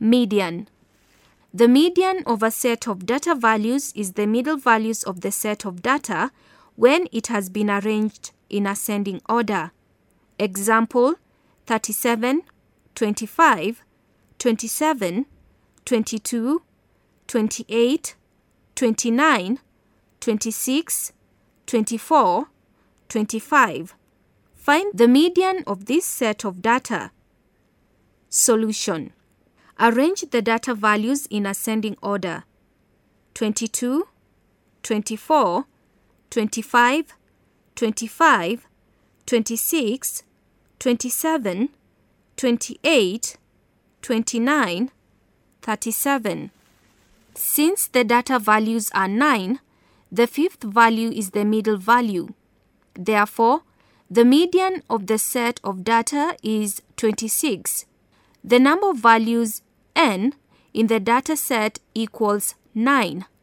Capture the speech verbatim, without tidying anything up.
Median. The median of a set of data values is the middle values of the set of data when it has been arranged in ascending order. Example: thirty-seven, twenty-five, twenty-seven, twenty-two, twenty-eight, twenty-nine, twenty-six, twenty-four, twenty-five. Find the median of this set of data. Solution: arrange the data values in ascending order. twenty-two, twenty-four, twenty-five, twenty-five, twenty-six, twenty-seven, twenty-eight, twenty-nine, thirty-seven. Since the data values are nine, the fifth value is the middle value. Therefore, the median of the set of data is twenty-six. The number of values n in the data set equals nine.